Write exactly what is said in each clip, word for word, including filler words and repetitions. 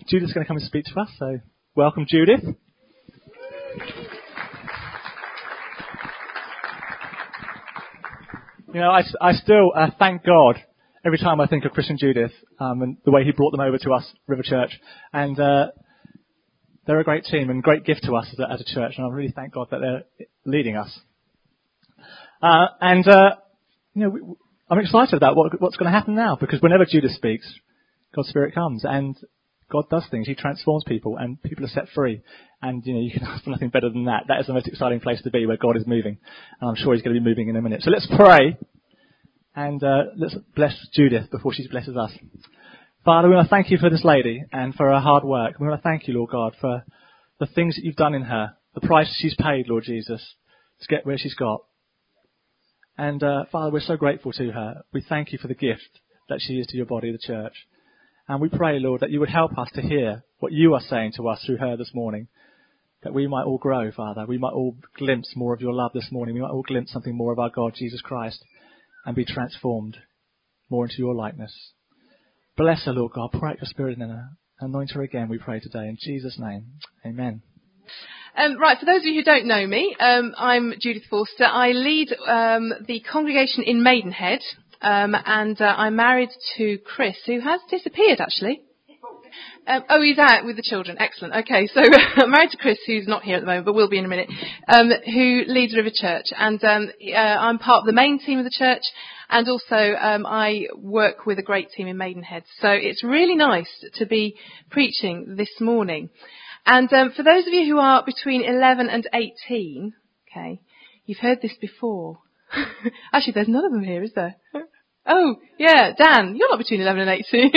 Judith's going to come and speak to us, so welcome, Judith. You know, I, I still uh, thank God every time I think of Chris and Judith um, and the way he brought them over to us, River Church. And uh, they're a great team and great gift to us as a, as a church, and I really thank God that they're leading us. Uh, and, uh, you know, we, I'm excited about what, what's going to happen now, because whenever Judith speaks, God's Spirit comes and God does things. He transforms people and people are set free. And, you know, you can ask for nothing better than that. That is the most exciting place to be, where God is moving. And I'm sure he's going to be moving in a minute. So let's pray and uh, let's bless Judith before she blesses us. Father, we want to thank you for this lady and for her hard work. We want to thank you, Lord God, for the things that you've done in her, the price she's paid, Lord Jesus, to get where she's got. And, uh, Father, we're so grateful to her. We thank you for the gift that she is to your body, the church. And we pray, Lord, that you would help us to hear what you are saying to us through her this morning, that we might all grow, Father. We might all glimpse more of your love this morning. We might all glimpse something more of our God, Jesus Christ, and be transformed more into your likeness. Bless her, Lord God. Pour out your Spirit in her. Anoint her again, we pray today. In Jesus' name, amen. Um, right, for those of you who don't know me, um, I'm Judith Forster. I lead um, the congregation in Maidenhead. Um, and uh, I'm married to Chris, who has disappeared, actually. Um, oh, he's out with the children. Excellent. Okay, so I'm married to Chris, who's not here at the moment, but will be in a minute, um, who leads River Church. And um, uh, I'm part of the main team of the church, and also um, I work with a great team in Maidenhead. So it's really nice to be preaching this morning. And um, for those of you who are between eleven and eighteen, okay, you've heard this before. Actually, there's none of them here, is there? Oh, yeah, Dan, you're not between eleven and eighteen.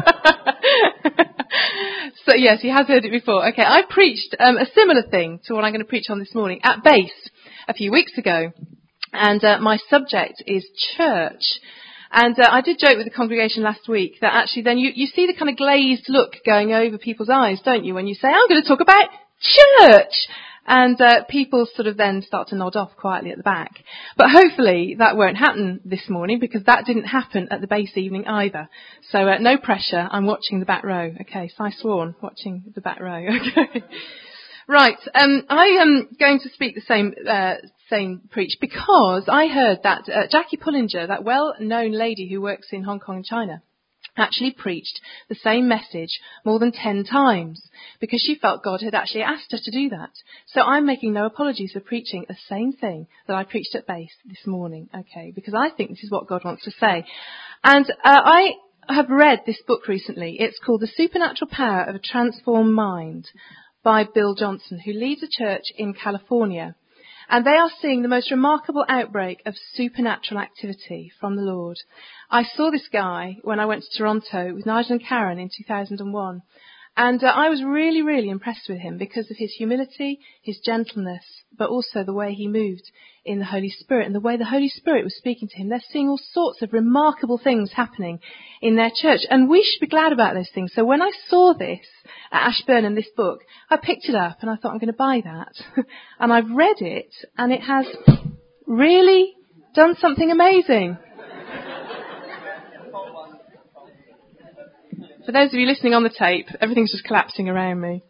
So, yes, he has heard it before. Okay, I preached um, a similar thing to what I'm going to preach on this morning at Base a few weeks ago. And uh, my subject is church. And uh, I did joke with the congregation last week that actually then you, you see the kind of glazed look going over people's eyes, don't you, when you say, I'm going to talk about church. And uh, people sort of then start to nod off quietly at the back. But hopefully that won't happen this morning, because that didn't happen at the Base evening either. So uh, no pressure. I'm watching the back row. Okay, Si Swan, watching the back row. Okay. Right. Um, I am going to speak the same uh, same preach because I heard that uh, Jackie Pullinger, that well-known lady who works in Hong Kong and China, actually preached the same message more than ten times because she felt God had actually asked her to do that. So I'm making no apologies for preaching the same thing that I preached at Base this morning, okay, because I think this is what God wants to say. And uh, I have read this book recently. It's called The Supernatural Power of a Transformed Mind by Bill Johnson, who leads a church in California. And they are seeing the most remarkable outbreak of supernatural activity from the Lord. I saw this guy when I went to Toronto with Nigel and Karen in two thousand one. And uh, I was really, really impressed with him because of his humility, his gentleness, but also the way he moved in the Holy Spirit and the way the Holy Spirit was speaking to him. They're seeing all sorts of remarkable things happening in their church. And we should be glad about those things. So when I saw this at Ashburnham, this book, I picked it up and I thought, I'm going to buy that. And I've read it and it has really done something amazing. For those of you listening on the tape, everything's just collapsing around me.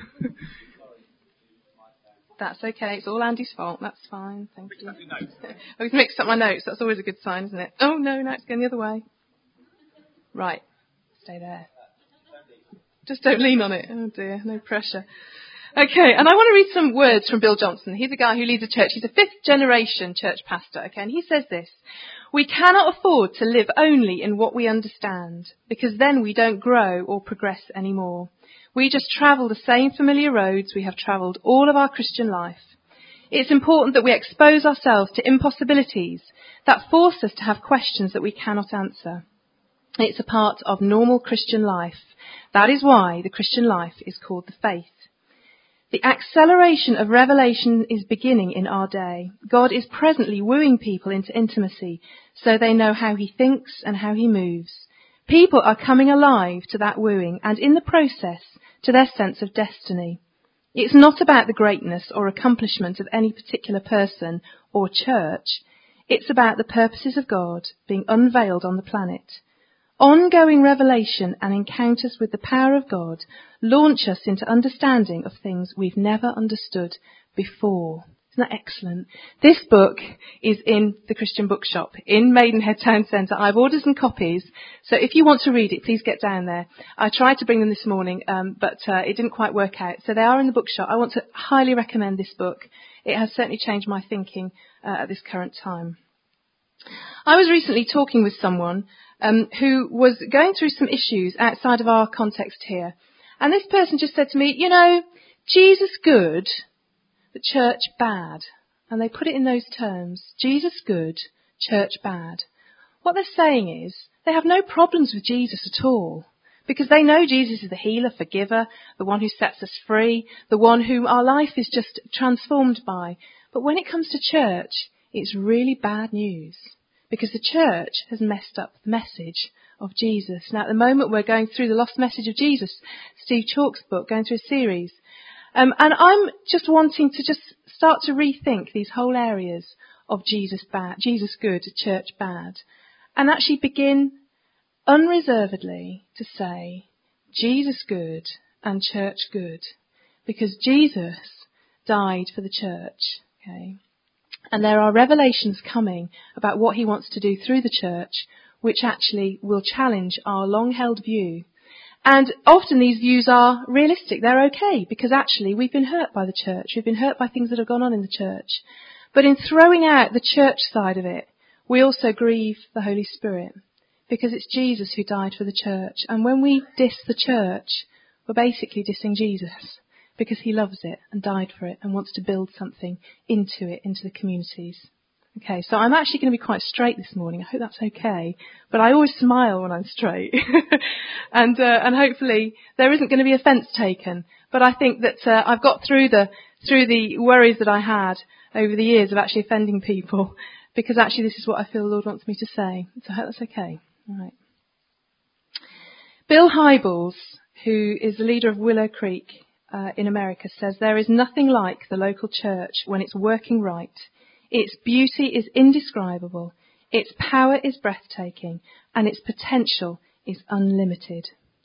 That's okay. It's all Andy's fault. That's fine. Thank you. I've mixed up my notes. That's always a good sign, isn't it? Oh, no, now it's going the other way. Right. Stay there. Just don't lean on it. Oh, dear. No pressure. Okay, and I want to read some words from Bill Johnson. He's a guy who leads a church. He's a fifth-generation church pastor, okay, and he says this: we cannot afford to live only in what we understand, because then we don't grow or progress anymore. We just travel the same familiar roads we have travelled all of our Christian life. It's important that we expose ourselves to impossibilities that force us to have questions that we cannot answer. It's a part of normal Christian life. That is why the Christian life is called the faith. The acceleration of revelation is beginning in our day. God is presently wooing people into intimacy so they know how he thinks and how he moves. People are coming alive to that wooing and in the process to their sense of destiny. It's not about the greatness or accomplishment of any particular person or church. It's about the purposes of God being unveiled on the planet. Ongoing revelation and encounters with the power of God launch us into understanding of things we've never understood before. Isn't that excellent? This book is in the Christian Bookshop in Maidenhead Town Centre. I've ordered some copies, so if you want to read it, please get down there. I tried to bring them this morning, um, but uh, it didn't quite work out. So they are in the bookshop. I want to highly recommend this book. It has certainly changed my thinking uh, at this current time. I was recently talking with someone um, who was going through some issues outside of our context here. And this person just said to me, you know, Jesus good, the church bad. And they put it in those terms. Jesus good, church bad. What they're saying is they have no problems with Jesus at all. Because they know Jesus is the healer, forgiver, the one who sets us free, the one whom our life is just transformed by. But when it comes to church, it's really bad news. Because the church has messed up the message of Jesus. Now at the moment we're going through the Lost Message of Jesus, Steve Chalk's book, going through a series. Um, and I'm just wanting to just start to rethink these whole areas of Jesus bad, Jesus good, church bad. And actually begin unreservedly to say Jesus good and church good, because Jesus died for the church, okay? And there are revelations coming about what he wants to do through the church, which actually will challenge our long-held view. And often these views are realistic. They're okay, because actually we've been hurt by the church. We've been hurt by things that have gone on in the church. But in throwing out the church side of it, we also grieve the Holy Spirit, because it's Jesus who died for the church. And when we diss the church, we're basically dissing Jesus, because he loves it and died for it and wants to build something into it, into the communities. Okay, so I'm actually going to be quite straight this morning. I hope that's okay. But I always smile when I'm straight. and uh, and hopefully there isn't going to be offence taken. But I think that uh, I've got through the through the worries that I had over the years of actually offending people, because actually this is what I feel the Lord wants me to say. So I hope that's okay. All right. Bill Hybels, who is the leader of Willow Creek uh, in America, says there is nothing like the local church when it's working right. Its beauty is indescribable, its power is breathtaking, and its potential is unlimited.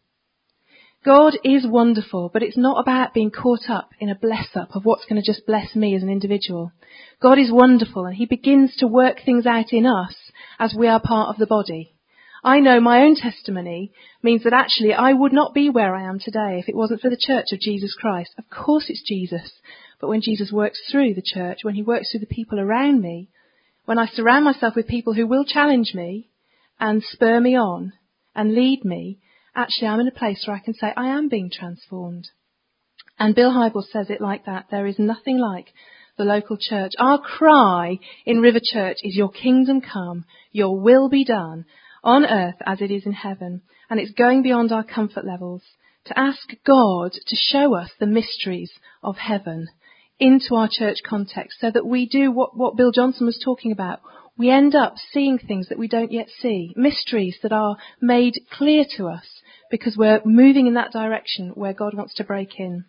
God is wonderful, but it's not about being caught up in a bless-up of what's going to just bless me as an individual. God is wonderful, and he begins to work things out in us as we are part of the body. I know my own testimony means that actually I would not be where I am today if it wasn't for the church of Jesus Christ. Of course it's Jesus. But when Jesus works through the church, when he works through the people around me, when I surround myself with people who will challenge me and spur me on and lead me, actually I'm in a place where I can say I am being transformed. And Bill Hybels says it like that. There is nothing like the local church. Our cry in River Church is your kingdom come, your will be done on earth as it is in heaven. And it's going beyond our comfort levels to ask God to show us the mysteries of heaven into our church context, so that we do what, what Bill Johnson was talking about. We end up seeing things that we don't yet see, mysteries that are made clear to us because we're moving in that direction where God wants to break in.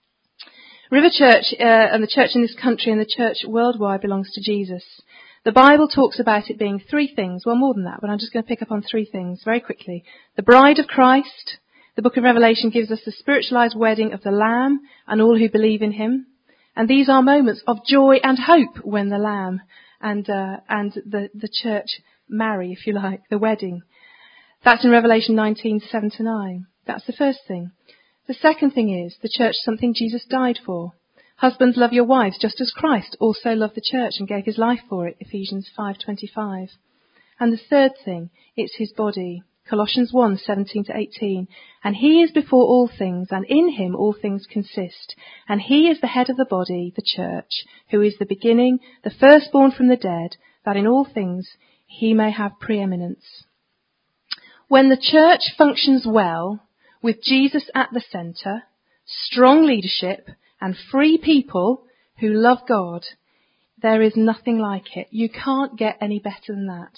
River Church uh, and the church in this country and the church worldwide belongs to Jesus. The Bible talks about it being three things, well more than that, but I'm just going to pick up on three things very quickly. The bride of Christ. The book of Revelation gives us the spiritualized wedding of the Lamb and all who believe in him. And these are moments of joy and hope when the Lamb and uh, and the, the church marry, if you like, the wedding. That's in Revelation nineteen, seven to nine. That's the first thing. The second thing is the church, something Jesus died for. Husbands, love your wives just as Christ also loved the church and gave his life for it, Ephesians five twenty-five. And the third thing, it's his body. Colossians one, seventeen to eighteen. And he is before all things, and in him all things consist. And he is the head of the body, the church, who is the beginning, the firstborn from the dead, that in all things he may have preeminence. When the church functions well, with Jesus at the centre, strong leadership, and free people who love God, there is nothing like it. You can't get any better than that.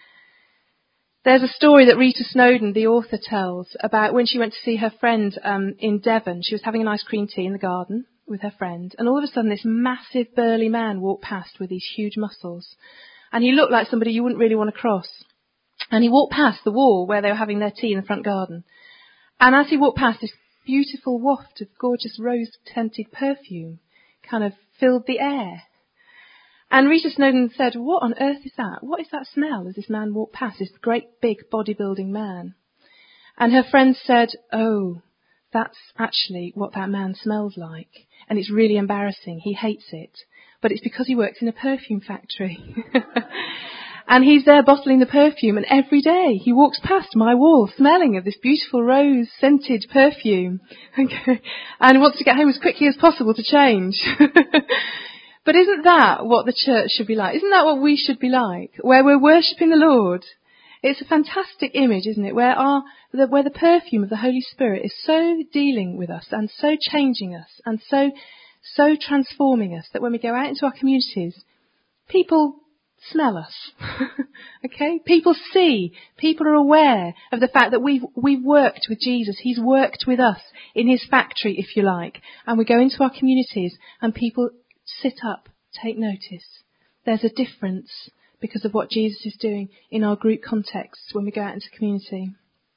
There's a story that Rita Snowden, the author, tells about when she went to see her friend um, in Devon. She was having an ice cream tea in the garden with her friend, and all of a sudden this massive burly man walked past with these huge muscles. And he looked like somebody you wouldn't really want to cross. And he walked past the wall where they were having their tea in the front garden. And as he walked past, this beautiful waft of gorgeous rose-scented perfume kind of filled the air. And Rita Snowdon said, "What on earth is that? What is that smell?" as this man walked past, this great big bodybuilding man. And her friend said, "Oh, that's actually what that man smells like. And it's really embarrassing. He hates it. But it's because he works in a perfume factory." And he's there bottling the perfume, and every day he walks past my wall smelling of this beautiful rose-scented perfume. Okay. And wants to get home as quickly as possible to change. But isn't that what the church should be like? Isn't that what we should be like? Where we're worshipping the Lord. It's a fantastic image, isn't it? Where our, the, where the perfume of the Holy Spirit is so dealing with us and so changing us and so, so transforming us that when we go out into our communities, people smell us. Okay? People see, people are aware of the fact that we've, we've worked with Jesus. He's worked with us in his factory, if you like. And we go into our communities and people sit up, take notice. There's a difference because of what Jesus is doing in our group context when we go out into community.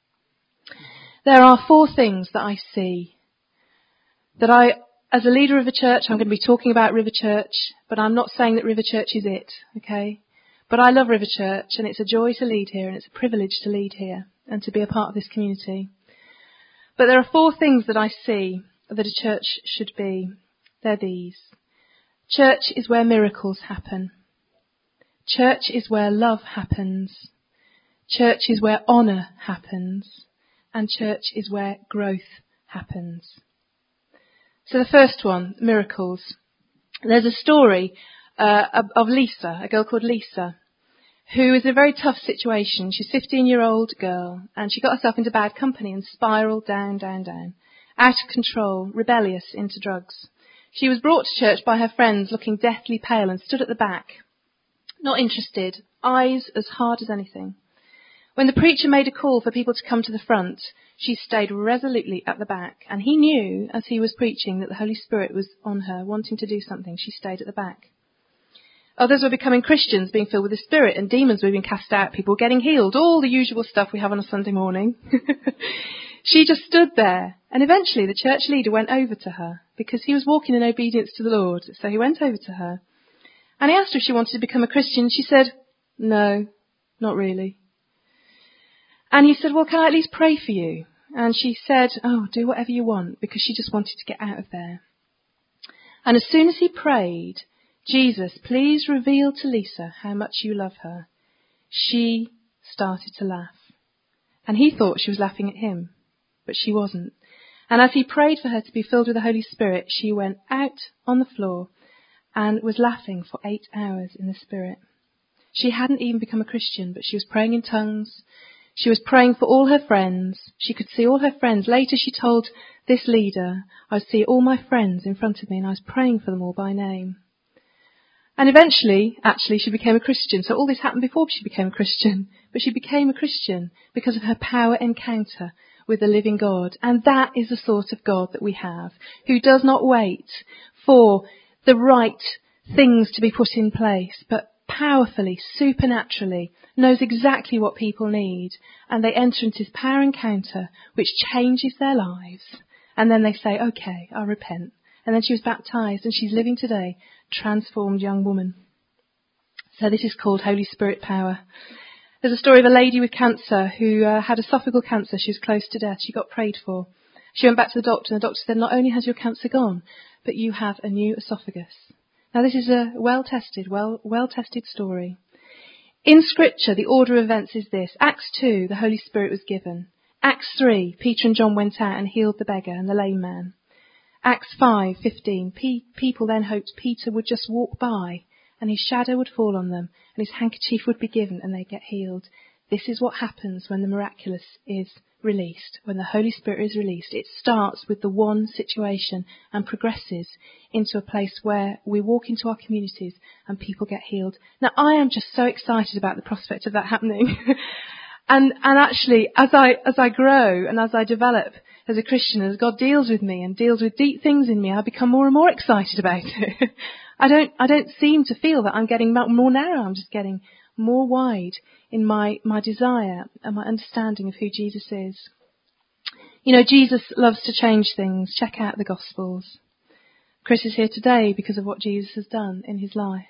There are four things that I see that I, as a leader of a church, I'm going to be talking about River Church, but I'm not saying that River Church is it, okay? But I love River Church, and it's a joy to lead here, and it's a privilege to lead here and to be a part of this community. But there are four things that I see that a church should be. They're these. Church is where miracles happen. Church is where love happens. Church is where honour happens. And church is where growth happens. So the first one, miracles. There's a story uh, of, of Lisa, a girl called Lisa, who is in a very tough situation. She's a fifteen-year-old girl, and she got herself into bad company and spiralled down, down, down, out of control, rebellious, into drugs. She was brought to church by her friends looking deathly pale and stood at the back, not interested, eyes as hard as anything. When the preacher made a call for people to come to the front, she stayed resolutely at the back. And he knew, as he was preaching, that the Holy Spirit was on her, wanting to do something. She stayed at the back. Others were becoming Christians, being filled with the Spirit, and demons were being cast out, people getting healed, all the usual stuff we have on a Sunday morning. She just stood there. And eventually the church leader went over to her, because he was walking in obedience to the Lord. So he went over to her. And he asked her if she wanted to become a Christian. She said, "No, not really." And he said, "Well, can I at least pray for you?" And she said, "Oh, do whatever you want," because she just wanted to get out of there. And as soon as he prayed, "Jesus, please reveal to Lisa how much you love her," she started to laugh. And he thought she was laughing at him, but she wasn't. And as he prayed for her to be filled with the Holy Spirit, she went out on the floor and was laughing for eight hours in the Spirit. She hadn't even become a Christian, but she was praying in tongues. She was praying for all her friends. She could see all her friends. Later she told this leader, "I see all my friends in front of me and I was praying for them all by name." And eventually, actually, she became a Christian. So all this happened before she became a Christian. But she became a Christian because of her power encounter with the living God. And that is the sort of God that we have, who does not wait for the right things to be put in place, but powerfully, supernaturally, knows exactly what people need, and they enter into this power encounter which changes their lives, and then they say, "Okay, I'll repent." And then she was baptised, and she's living today, transformed young woman. So this is called Holy Spirit power. There's a story of a lady with cancer who uh, had esophageal cancer. She was close to death. She got prayed for. She went back to the doctor, and the doctor said, "Not only has your cancer gone, but you have a new esophagus." Now this is a well-tested, well, well-tested story. In Scripture, the order of events is this. Acts two, the Holy Spirit was given. Acts three, Peter and John went out and healed the beggar and the lame man. Acts five fifteen, P- people then hoped Peter would just walk by and his shadow would fall on them and his handkerchief would be given and they'd get healed. This is what happens when the miraculous is released. When the Holy Spirit is released, it starts with the one situation and progresses into a place where we walk into our communities and people get healed. Now, I am just so excited about the prospect of that happening. and and actually, as I as I grow and as I develop as a Christian, as God deals with me and deals with deep things in me, I become more and more excited about it. I don't I don't seem to feel that I'm getting more narrow. I'm just getting more wide in my, my desire and my understanding of who Jesus is. You know, Jesus loves to change things. Check out the Gospels. Chris is here today because of what Jesus has done in his life.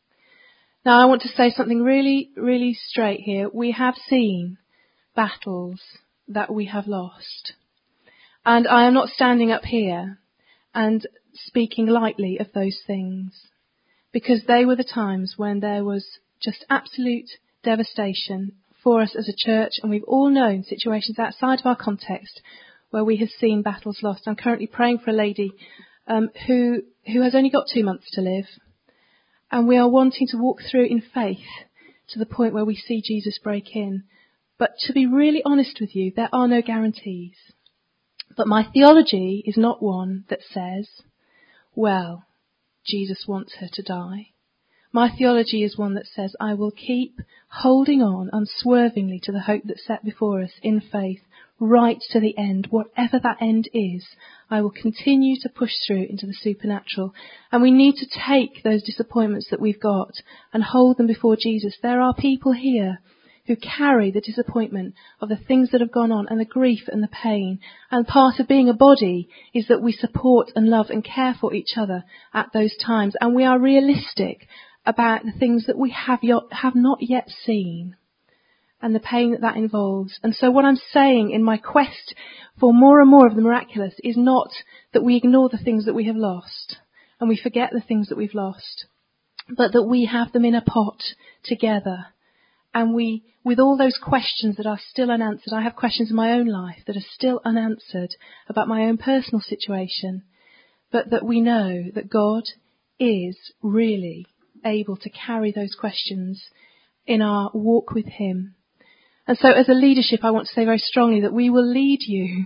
Now, I want to say something really, really straight here. We have seen battles that we have lost. And I am not standing up here and speaking lightly of those things, because they were the times when there was just absolute devastation for us as a church, and we've all known situations outside of our context where we have seen battles lost. I'm currently praying for a lady um, who who has only got two months to live, and we are wanting to walk through in faith to the point where we see Jesus break in. But to be really honest with you, there are no guarantees. But my theology is not one that says, well, Jesus wants her to die. My theology is one that says, I will keep holding on unswervingly to the hope that's set before us in faith, right to the end. Whatever that end is, I will continue to push through into the supernatural. And we need to take those disappointments that we've got and hold them before Jesus. There are people here who carry the disappointment of the things that have gone on and the grief and the pain. And part of being a body is that we support and love and care for each other at those times. And we are realistic about the things that we have, have not yet seen and the pain that that involves. And so what I'm saying in my quest for more and more of the miraculous is not that we ignore the things that we have lost and we forget the things that we've lost, but that we have them in a pot together. And we, with all those questions that are still unanswered, I have questions in my own life that are still unanswered about my own personal situation, but that we know that God is really able to carry those questions in our walk with him. And so as a leadership, I want to say very strongly that we will lead you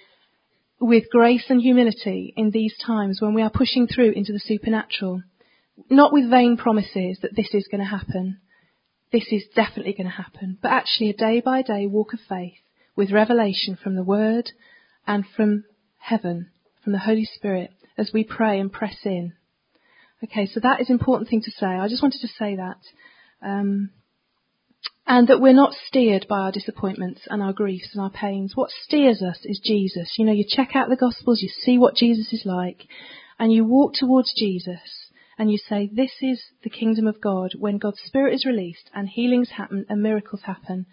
with grace and humility in these times when we are pushing through into the supernatural, not with vain promises that this is going to happen. This is definitely going to happen, but actually a day-by-day walk of faith with revelation from the Word and from heaven, from the Holy Spirit, as we pray and press in. Okay, so that is an important thing to say. I just wanted to say that. Um, and that we're not steered by our disappointments and our griefs and our pains. What steers us is Jesus. You know, you check out the Gospels, you see what Jesus is like, and you walk towards Jesus. And you say, this is the kingdom of God when God's Spirit is released and healings happen and miracles happen.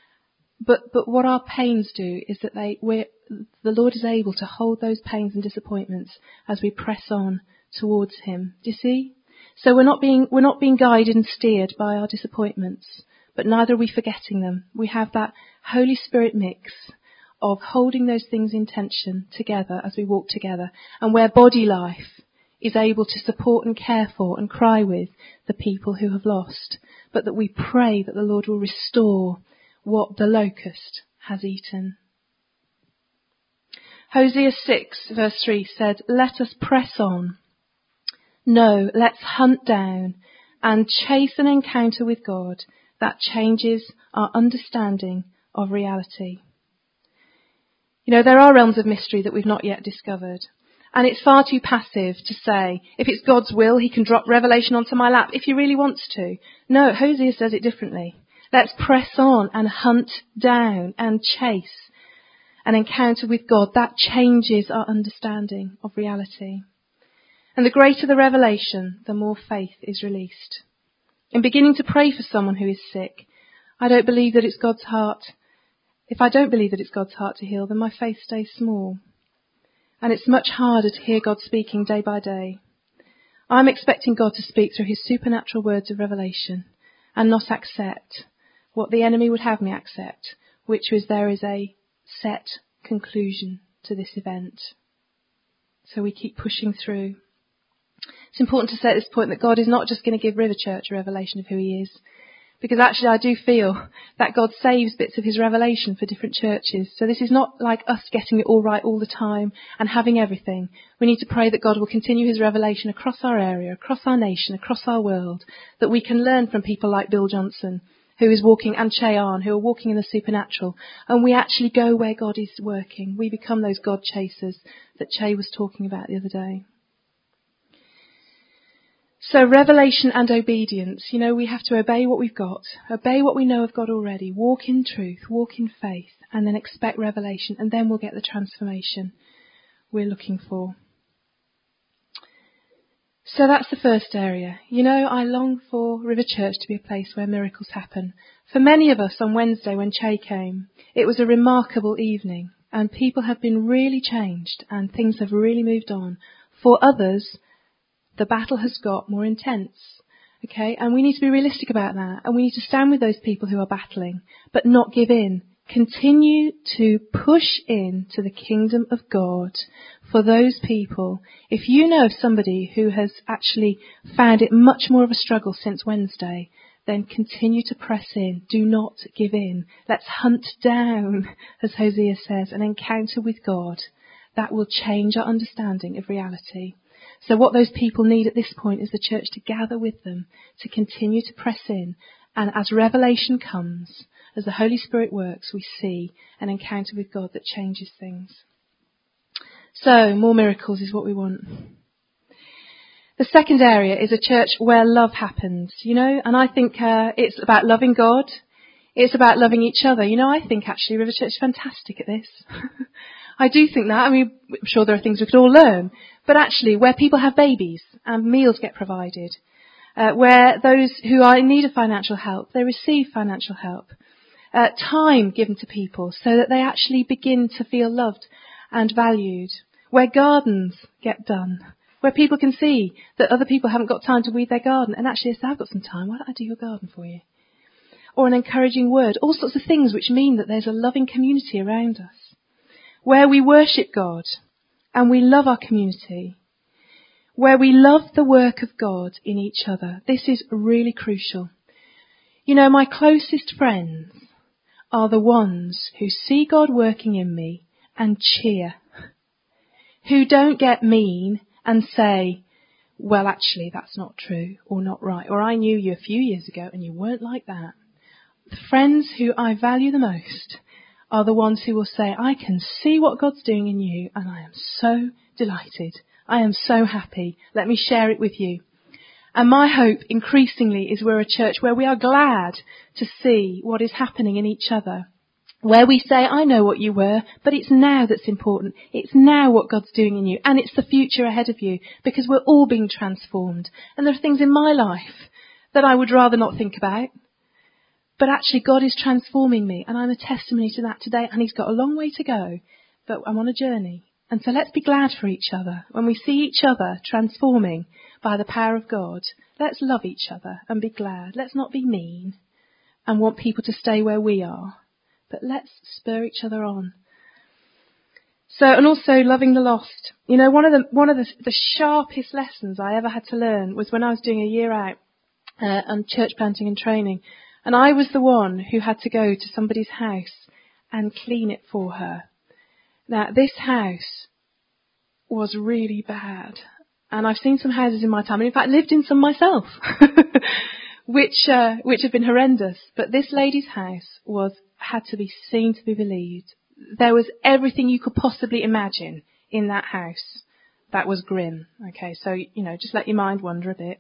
But but what our pains do is that they we're, the Lord is able to hold those pains and disappointments as we press on towards him. Do you see? So we're not being we're not being guided and steered by our disappointments, but neither are we forgetting them. We have that Holy Spirit mix of holding those things in tension together as we walk together, and where body life is able to support and care for and cry with the people who have lost, but that we pray that the Lord will restore what the locust has eaten. Hosea six verse three said, let us press on. No, let's hunt down and chase an encounter with God that changes our understanding of reality. You know, there are realms of mystery that we've not yet discovered. And it's far too passive to say, if it's God's will, he can drop revelation onto my lap if he really wants to. No, Hosea says it differently. Let's press on and hunt down and chase an encounter with God. That changes our understanding of reality. And the greater the revelation, the more faith is released. In beginning to pray for someone who is sick, I don't believe that it's God's heart. If I don't believe that it's God's heart to heal, then my faith stays small. And it's much harder to hear God speaking day by day. I'm expecting God to speak through his supernatural words of revelation and not accept what the enemy would have me accept, which was there is a set conclusion to this event. So we keep pushing through. It's important to say at this point that God is not just going to give River Church a revelation of who he is. Because actually I do feel that God saves bits of his revelation for different churches. So this is not like us getting it all right all the time and having everything. We need to pray that God will continue his revelation across our area, across our nation, across our world. That we can learn from people like Bill Johnson, who is walking, and Che Ahn, who are walking in the supernatural. And we actually go where God is working. We become those God chasers that Che was talking about the other day. So revelation and obedience. You know, we have to obey what we've got, obey what we know of God already, walk in truth, walk in faith, and then expect revelation, and then we'll get the transformation we're looking for. So that's the first area. You know, I long for River Church to be a place where miracles happen. For many of us on Wednesday when Che came, it was a remarkable evening, and people have been really changed and things have really moved on. For others, the battle has got more intense. Okay, and we need to be realistic about that, and we need to stand with those people who are battling, but not give in. Continue to push into the kingdom of God for those people. If you know of somebody who has actually found it much more of a struggle since Wednesday, then continue to press in. Do not give in. Let's hunt down, as Hosea says, an encounter with God that will change our understanding of reality. So what those people need at this point is the church to gather with them, to continue to press in. And as revelation comes, as the Holy Spirit works, we see an encounter with God that changes things. So, more miracles is what we want. The second area is a church where love happens, you know, and I think uh, it's about loving God. It's about loving each other. You know, I think actually River Church is fantastic at this. I do think that. I mean, I'm sure there are things we could all learn. But actually, where people have babies and meals get provided, uh, where those who are in need of financial help, they receive financial help. Uh, time given to people so that they actually begin to feel loved and valued. Where gardens get done. Where people can see that other people haven't got time to weed their garden. And actually, if I've got some time, why don't I do your garden for you? Or an encouraging word. All sorts of things which mean that there's a loving community around us. Where we worship God and we love our community. Where we love the work of God in each other. This is really crucial. You know, my closest friends are the ones who see God working in me and cheer. Who don't get mean and say, well, actually, that's not true or not right. Or I knew you a few years ago and you weren't like that. The friends who I value the most are the ones who will say, I can see what God's doing in you and I am so delighted. I am so happy. Let me share it with you. And my hope increasingly is we're a church where we are glad to see what is happening in each other. Where we say, I know what you were, but it's now that's important. It's now what God's doing in you. And it's the future ahead of you because we're all being transformed. And there are things in my life that I would rather not think about. But actually God is transforming me and I'm a testimony to that today. And he's got a long way to go, but I'm on a journey. And so let's be glad for each other. When we see each other transforming by the power of God, let's love each other and be glad. Let's not be mean and want people to stay where we are, but let's spur each other on. So, and also loving the lost. You know, one of the, one of the, the sharpest lessons I ever had to learn was when I was doing a year out uh, on church planting and training. And I was the one who had to go to somebody's house and clean it for her. Now, this house was really bad. And I've seen some houses in my time, and in fact lived in some myself, which uh, which have been horrendous. But this lady's house was had to be seen to be believed. There was everything you could possibly imagine in that house. That was grim. Okay, so, you know, just let your mind wander a bit.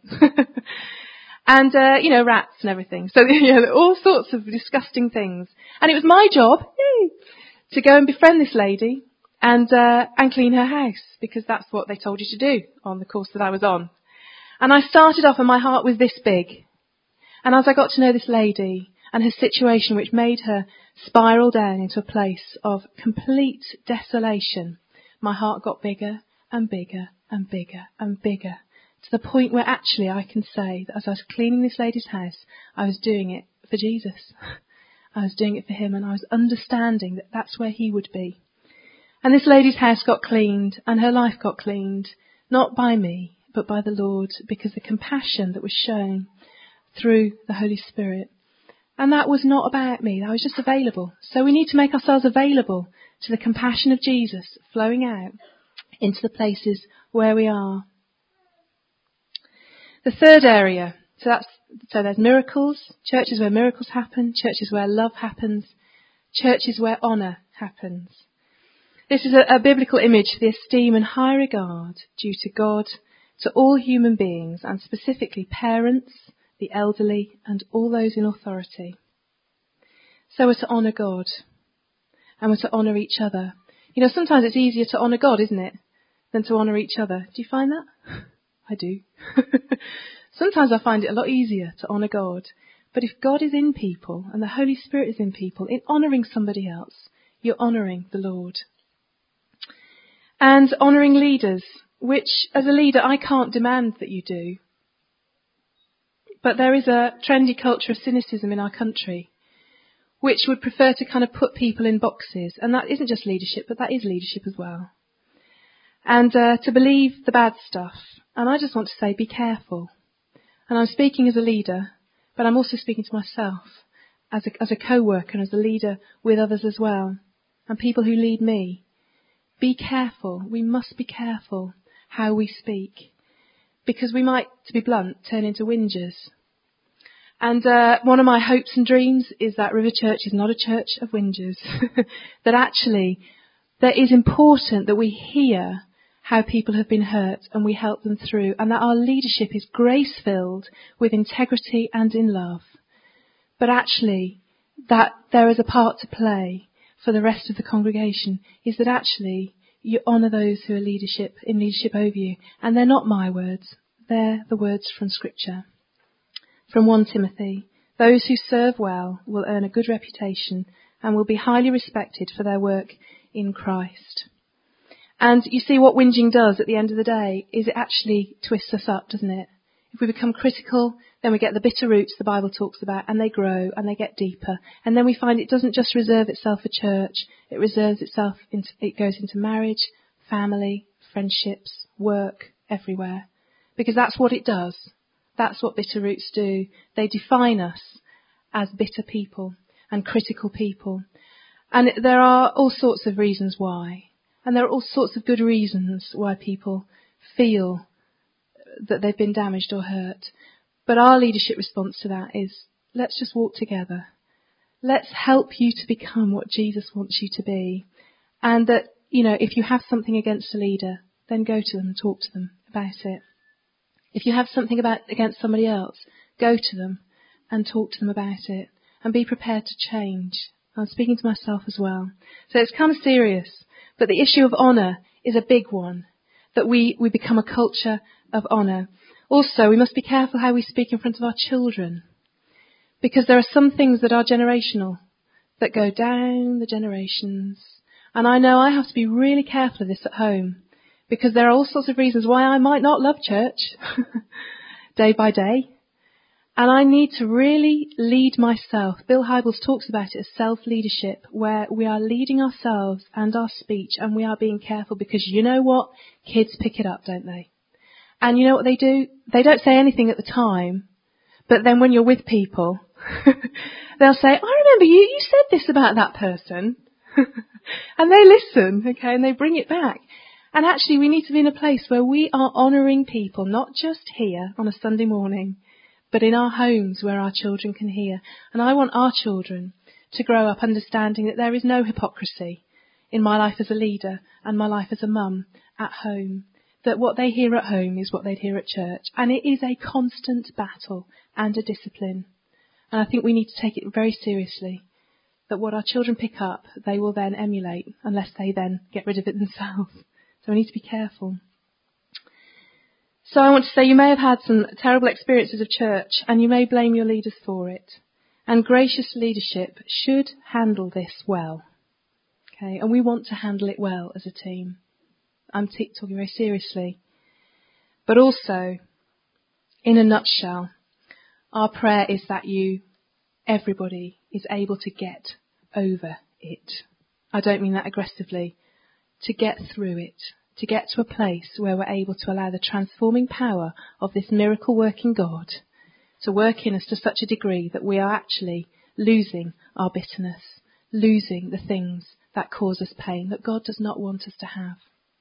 And, uh, you know, rats and everything. So, you know, all sorts of disgusting things. And it was my job, yay, to go and befriend this lady and, uh, and clean her house, because that's what they told you to do on the course that I was on. And I started off and my heart was this big. And as I got to know this lady and her situation, which made her spiral down into a place of complete desolation, my heart got bigger and bigger and bigger and bigger. To the point where actually I can say that as I was cleaning this lady's house, I was doing it for Jesus. I was doing it for him, and I was understanding that that's where he would be. And this lady's house got cleaned and her life got cleaned, not by me, but by the Lord, because the compassion that was shown through the Holy Spirit. And that was not about me. I was just available. So we need to make ourselves available to the compassion of Jesus flowing out into the places where we are. The third area, so that's so there's miracles, churches where miracles happen, churches where love happens, churches where honour happens. This is a, a biblical image for the esteem and high regard due to God, to all human beings, and specifically parents, the elderly, and all those in authority. So we're to honour God, and we're to honour each other. You know, sometimes it's easier to honour God, isn't it, than to honour each other. Do you find that? I do. Sometimes I find it a lot easier to honour God. But if God is in people and the Holy Spirit is in people, in honouring somebody else, you're honouring the Lord. And honouring leaders, which as a leader I can't demand that you do. But there is a trendy culture of cynicism in our country, which would prefer to kind of put people in boxes. And that isn't just leadership, but that is leadership as well. And uh, to believe the bad stuff. And I just want to say, be careful. And I'm speaking as a leader, but I'm also speaking to myself as a, as a co-worker and as a leader with others as well, and people who lead me. Be careful. We must be careful how we speak, because we might, to be blunt, turn into whingers. And uh, one of my hopes and dreams is that River Church is not a church of whingers. That actually, that is important that we hear how people have been hurt and we help them through, and that our leadership is grace-filled with integrity and in love. But actually, that there is a part to play for the rest of the congregation, is that actually you honour those who are leadership in leadership over you. And they're not my words, they're the words from Scripture. From First Timothy, those who serve well will earn a good reputation and will be highly respected for their work in Christ. And you see what whinging does at the end of the day is it actually twists us up, doesn't it? If we become critical, then we get the bitter roots the Bible talks about, and they grow and they get deeper. And then we find it doesn't just reserve itself for church, it reserves itself, into, it goes into marriage, family, friendships, work, everywhere. Because that's what it does. That's what bitter roots do. They define us as bitter people and critical people. And there are all sorts of reasons why. And there are all sorts of good reasons why people feel that they've been damaged or hurt. But our leadership response to that is, let's just walk together. Let's help you to become what Jesus wants you to be. And that, you know, if you have something against a leader, then go to them and talk to them about it. If you have something about against somebody else, go to them and talk to them about it. And be prepared to change. I'm speaking to myself as well. So it's kind of serious. But the issue of honour is a big one, that we, we become a culture of honour. Also, we must be careful how we speak in front of our children, because there are some things that are generational, that go down the generations. And I know I have to be really careful of this at home, because there are all sorts of reasons why I might not love church day by day. And I need to really lead myself. Bill Hybels talks about it as self-leadership, where we are leading ourselves and our speech, and we are being careful, because you know what? Kids pick it up, don't they? And you know what they do? They don't say anything at the time, but then when you're with people, they'll say, I remember you, you said this about that person. And they listen, okay, and they bring it back. And actually we need to be in a place where we are honouring people, not just here on a Sunday morning, but in our homes where our children can hear. And I want our children to grow up understanding that there is no hypocrisy in my life as a leader and my life as a mum at home. That what they hear at home is what they'd hear at church. And it is a constant battle and a discipline. And I think we need to take it very seriously. That what our children pick up, they will then emulate, unless they then get rid of it themselves. So we need to be careful. So I want to say, you may have had some terrible experiences of church, and you may blame your leaders for it. And gracious leadership should handle this well. Okay, and we want to handle it well as a team. I'm t- talking very seriously. But also, in a nutshell, our prayer is that you, everybody, is able to get over it. I don't mean that aggressively. To get through it. To get to a place where we're able to allow the transforming power of this miracle working God to work in us to such a degree that we are actually losing our bitterness, losing the things that cause us pain that God does not want us to have.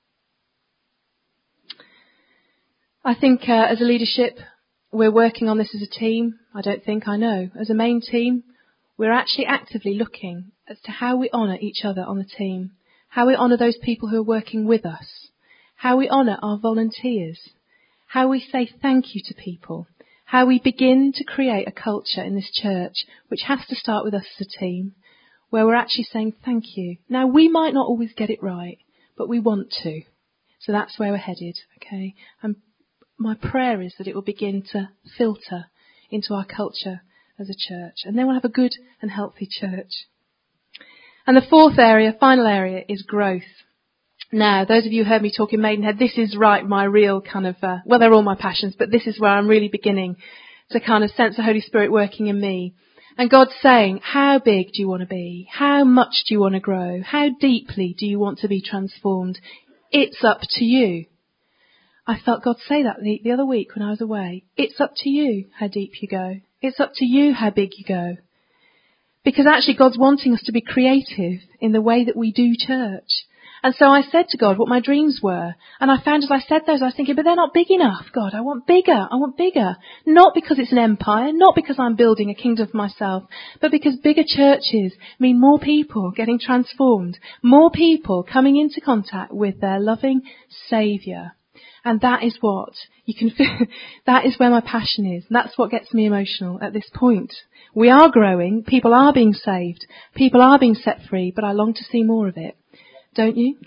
I think uh, as a leadership, we're working on this as a team. I don't think I know. As a main team, we're actually actively looking as to how we honour each other on the team, how we honour those people who are working with us, how we honour our volunteers, how we say thank you to people, how we begin to create a culture in this church which has to start with us as a team, where we're actually saying thank you. Now, we might not always get it right, but we want to. So that's where we're headed, okay? And my prayer is that it will begin to filter into our culture as a church. And then we'll have a good and healthy church. And the fourth area, final area, is growth. Now, those of you who heard me talk in Maidenhead, this is right, my real kind of, uh, well, they're all my passions, but this is where I'm really beginning to kind of sense the Holy Spirit working in me. And God's saying, how big do you want to be? How much do you want to grow? How deeply do you want to be transformed? It's up to you. I felt God say that the, the other week when I was away. It's up to you how deep you go. It's up to you how big you go. Because actually God's wanting us to be creative in the way that we do church. And so I said to God what my dreams were. And I found as I said those, I was thinking, but they're not big enough, God. I want bigger. I want bigger. Not because it's an empire, not because I'm building a kingdom for myself, but because bigger churches mean more people getting transformed, more people coming into contact with their loving Saviour. And that is what you can feel. That is where my passion is. And that's what gets me emotional at this point. We are growing. People are being saved. People are being set free, but I long to see more of it. Don't you?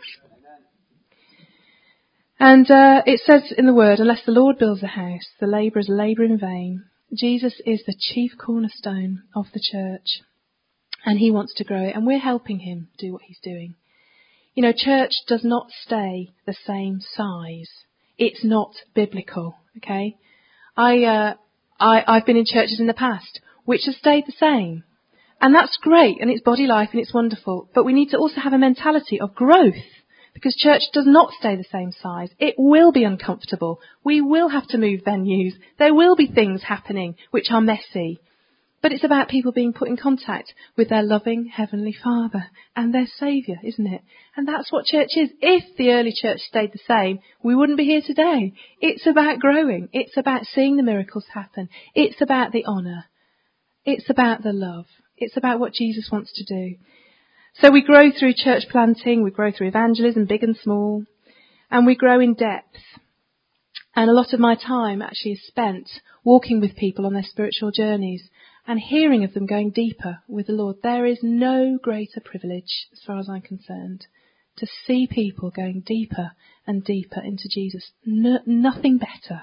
And uh, it says in the word, unless the Lord builds a house, the labourers labour in vain. Jesus is the chief cornerstone of the church. And he wants to grow it. And we're helping him do what he's doing. You know, church does not stay the same size. It's not biblical, okay? I, uh, I, I've been in churches in the past which have stayed the same. And that's great, and it's body life, and it's wonderful. But we need to also have a mentality of growth, because church does not stay the same size. It will be uncomfortable. We will have to move venues. There will be things happening which are messy. But it's about people being put in contact with their loving Heavenly Father and their Saviour, isn't it? And that's what church is. If the early church stayed the same, we wouldn't be here today. It's about growing. It's about seeing the miracles happen. It's about the honour. It's about the love. It's about what Jesus wants to do. So we grow through church planting, we grow through evangelism, big and small, and we grow in depth. And a lot of my time actually is spent walking with people on their spiritual journeys and hearing of them going deeper with the Lord. There is no greater privilege, as far as I'm concerned, to see people going deeper and deeper into Jesus. No, nothing better.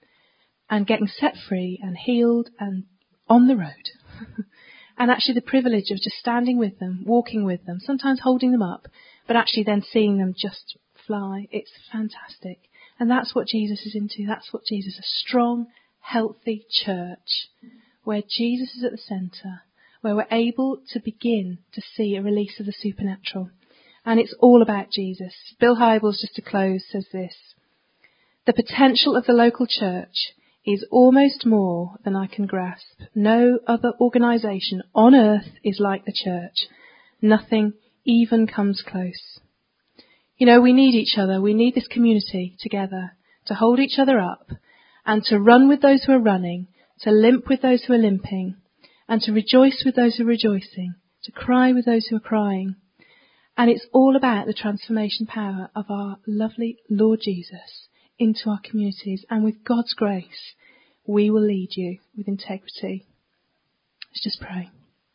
And getting set free and healed and on the road. And actually the privilege of just standing with them, walking with them, sometimes holding them up, but actually then seeing them just fly. It's fantastic. And that's what Jesus is into. That's what Jesus, a strong, healthy church where Jesus is at the centre, where we're able to begin to see a release of the supernatural. And it's all about Jesus. Bill Hybels, just to close, says this: the potential of the local church is almost more than I can grasp. No other organisation on earth is like the church. Nothing even comes close. You know, we need each other. We need this community together to hold each other up and to run with those who are running, to limp with those who are limping, and to rejoice with those who are rejoicing, to cry with those who are crying. And it's all about the transformation power of our lovely Lord Jesus into our communities. And with God's grace, we will lead you with integrity. Let's just pray.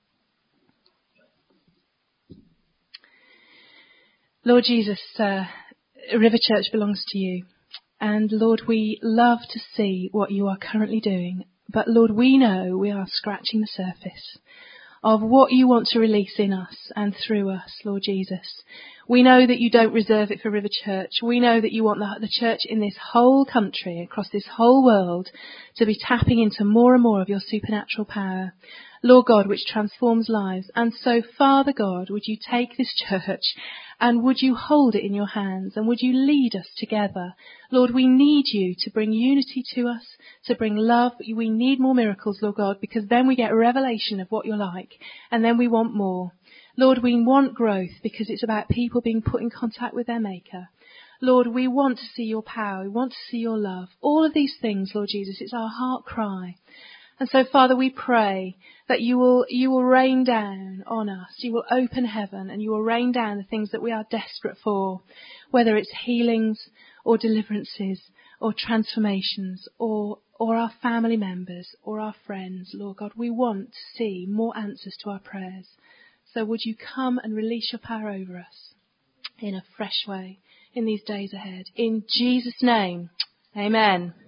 Lord Jesus, uh, River Church belongs to you. And Lord, we love to see what you are currently doing. But Lord, we know we are scratching the surface of what you want to release in us and through us, Lord Jesus. We know that you don't reserve it for River Church. We know that you want the, the church in this whole country, across this whole world, to be tapping into more and more of your supernatural power, Lord God, which transforms lives. And so, Father God, would you take this church and would you hold it in your hands and would you lead us together? Lord, we need you to bring unity to us, to bring love. We need more miracles, Lord God, because then we get a revelation of what you're like and then we want more. Lord, we want growth because it's about people being put in contact with their Maker. Lord, we want to see your power. We want to see your love. All of these things, Lord Jesus, it's our heart cry. And so, Father, we pray that you will you will rain down on us. You will open heaven and you will rain down the things that we are desperate for, whether it's healings, or deliverances or transformations or or our family members or our friends, Lord God. We want to see more answers to our prayers. So would you come and release your power over us in a fresh way in these days ahead. In Jesus' name, amen.